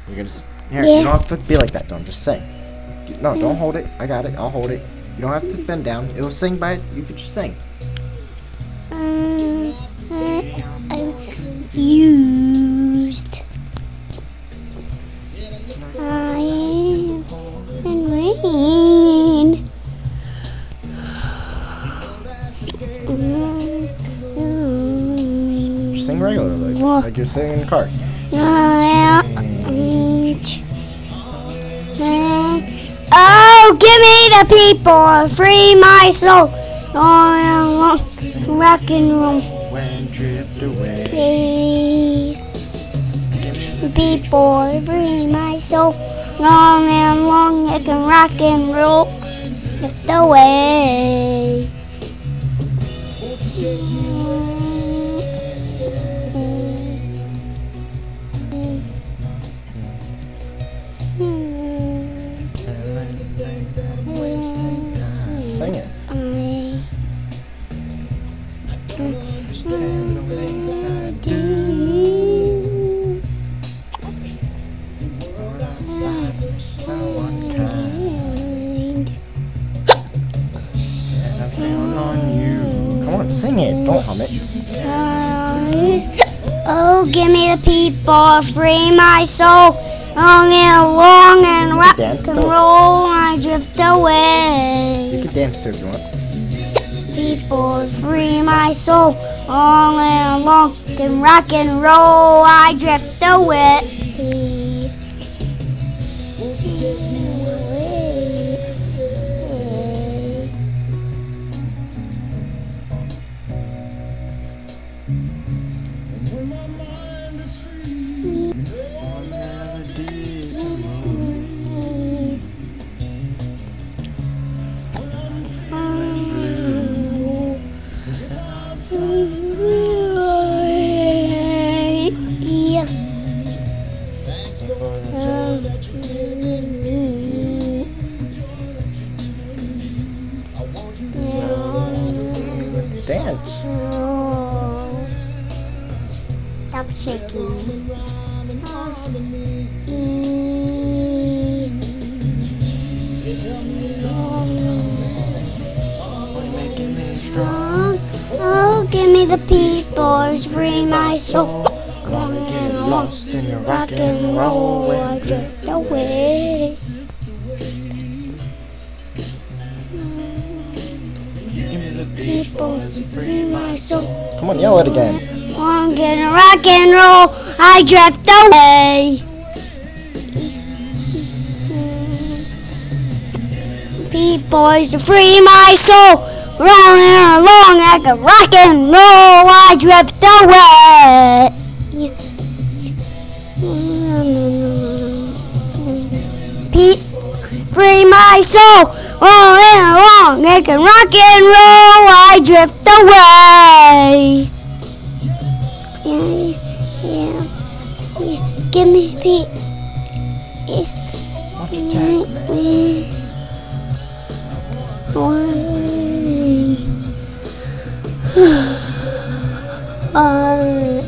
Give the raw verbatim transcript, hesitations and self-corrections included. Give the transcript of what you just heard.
You're gonna s- here. Yeah. You don't have to be like that. Don't just sing. No, don't hold it. I got it. I'll hold it. You don't have to bend down. It'll sing by. You could just sing. Um, uh, I'm used. I am in rain. Just sing regularly, What? like you're singing in the car. Oh, give me the people, free my soul. Oh, rock and roll. When drift away. People, free my soul. Long and long, it can rock and roll. Drift away. Sing it. So unkind. And I feel on you. Come on, sing it. Don't hum it. Oh, give me the people, free my soul. Long and long and rock dance and too. roll, I drift You away. can dance too if you want. People, free my soul. Long and long and rock and roll, I drift away. Yeah. Dance. Stop shaking. Oh, give me the people, free my soul. Wanna get lost in your Rock and roll, I drift away. People, free my soul. Come on, yell it again. I'm gonna rock and roll, I drift away. People, free my soul. Rolling along like a rock and roll, I drift away. Pete, free my soul. Rolling along like a rock and roll, I drift away. Yeah, yeah, yeah. Give me Pete. Why don't you tag me? One.